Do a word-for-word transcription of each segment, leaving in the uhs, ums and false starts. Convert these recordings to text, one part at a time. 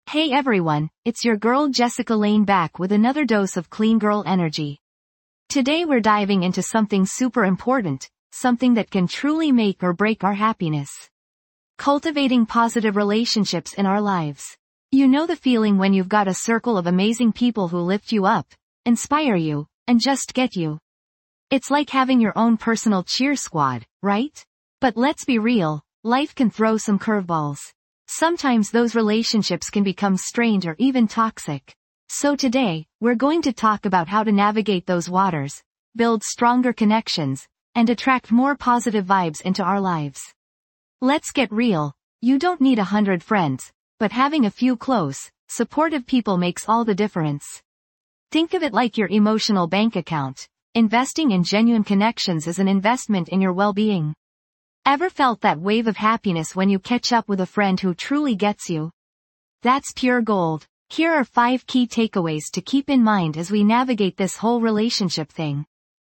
Hey everyone, it's your girl Jessica Lane back with another dose of clean girl energy. Today we're diving into something super important, something that can truly make or break our happiness. Cultivating positive relationships in our lives. You know the feeling when you've got a circle of amazing people who lift you up, inspire you, and just get you. It's like having your own personal cheer squad, right? But let's be real, life can throw some curveballs. Sometimes those relationships can become strained or even toxic. So today, we're going to talk about how to navigate those waters, build stronger connections, and attract more positive vibes into our lives. Let's get real. You don't need a hundred friends, but having a few close, supportive people makes all the difference. Think of it like your emotional bank account. Investing in genuine connections is an investment in your well-being. Ever felt that wave of happiness when you catch up with a friend who truly gets you? That's pure gold. Here are five key takeaways to keep in mind as we navigate this whole relationship thing.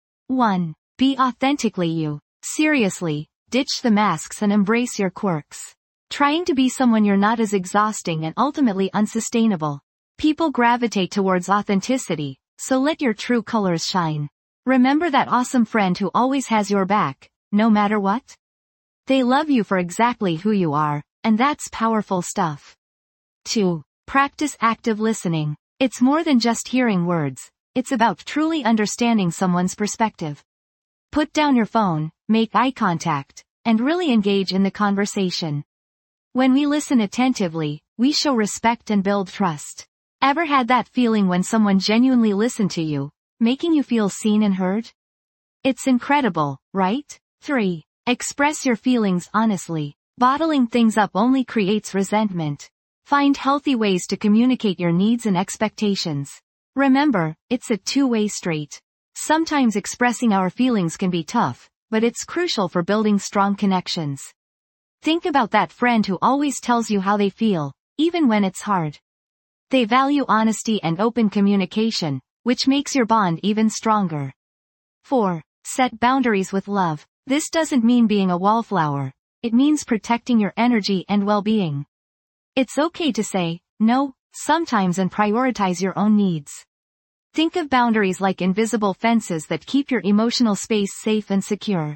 one. Be authentically you. Seriously, ditch the masks and embrace your quirks. Trying to be someone you're not is exhausting and ultimately unsustainable. People gravitate towards authenticity, so let your true colors shine. Remember that awesome friend who always has your back, no matter what? They love you for exactly who you are, and that's powerful stuff. two. Practice active listening. It's more than just hearing words, it's about truly understanding someone's perspective. Put down your phone, make eye contact, and really engage in the conversation. When we listen attentively, we show respect and build trust. Ever had that feeling when someone genuinely listened to you, making you feel seen and heard? It's incredible, right? three. Express your feelings honestly. Bottling things up only creates resentment. Find healthy ways to communicate your needs and expectations. Remember, it's a two-way street. Sometimes expressing our feelings can be tough, but it's crucial for building strong connections. Think about that friend who always tells you how they feel, even when it's hard. They value honesty and open communication, which makes your bond even stronger. four. Set boundaries with love. This doesn't mean being a wallflower. It means protecting your energy and well-being. It's okay to say no sometimes and prioritize your own needs. Think of boundaries like invisible fences that keep your emotional space safe and secure.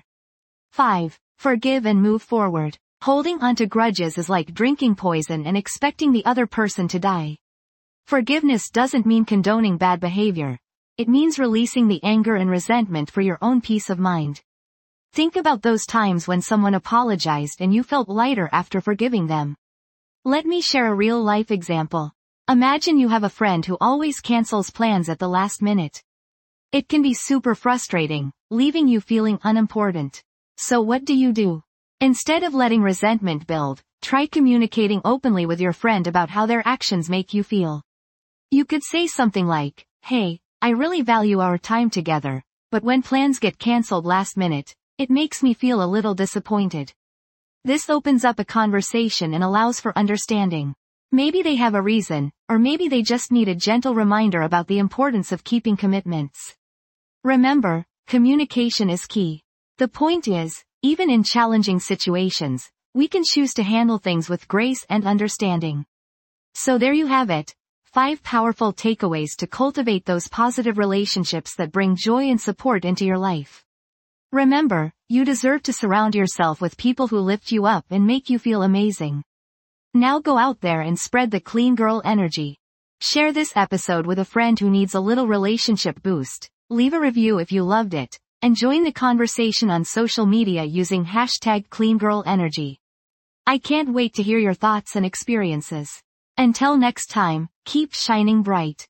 five. Forgive and move forward. Holding onto grudges is like drinking poison and expecting the other person to die. Forgiveness doesn't mean condoning bad behavior. It means releasing the anger and resentment for your own peace of mind. Think about those times when someone apologized and you felt lighter after forgiving them. Let me share a real-life example. Imagine you have a friend who always cancels plans at the last minute. It can be super frustrating, leaving you feeling unimportant. So what do you do? Instead of letting resentment build, try communicating openly with your friend about how their actions make you feel. You could say something like, "Hey, I really value our time together, but when plans get canceled last minute, it makes me feel a little disappointed." This opens up a conversation and allows for understanding. Maybe they have a reason, or maybe they just need a gentle reminder about the importance of keeping commitments. Remember, communication is key. The point is, even in challenging situations, we can choose to handle things with grace and understanding. So there you have it, five powerful takeaways to cultivate those positive relationships that bring joy and support into your life. Remember, you deserve to surround yourself with people who lift you up and make you feel amazing. Now go out there and spread the clean girl energy. Share this episode with a friend who needs a little relationship boost, leave a review if you loved it, and join the conversation on social media using hashtag CleanGirlEnergy. I can't wait to hear your thoughts and experiences. Until next time, keep shining bright.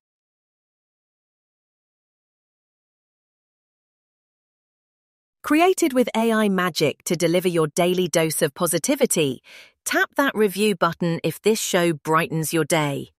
Created with A I magic to deliver your daily dose of positivity, tap that review button if this show brightens your day.